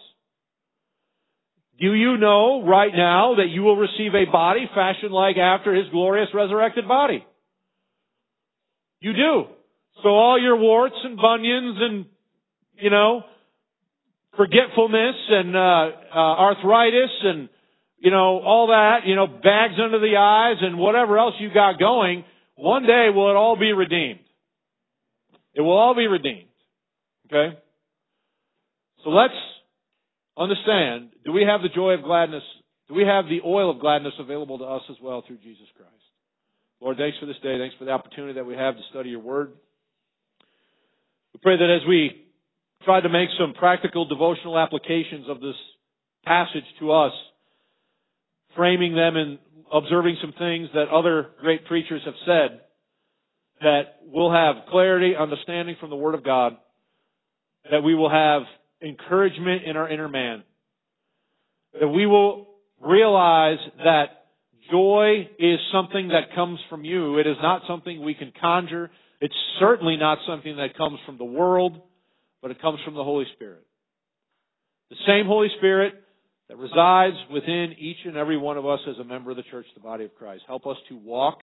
Do you know right now that you will receive a body fashioned like after His glorious resurrected body? You do. So all your warts and bunions and, you know, forgetfulness and uh, uh, arthritis and, you know, all that, you know, bags under the eyes and whatever else you got going, one day will it all be redeemed. It will all be redeemed. Okay? So let's understand, do we have the joy of gladness? Do we have the oil of gladness available to us as well through Jesus Christ? Lord, thanks for this day. Thanks for the opportunity that we have to study your word. We pray that as we try to make some practical devotional applications of this passage to us, framing them and observing some things that other great preachers have said, that we'll have clarity, understanding from the Word of God, that we will have encouragement in our inner man, that we will realize that joy is something that comes from you. It is not something we can conjure. It's certainly not something that comes from the world, but it comes from the Holy Spirit. The same Holy Spirit that resides within each and every one of us as a member of the church, the body of Christ. Help us to walk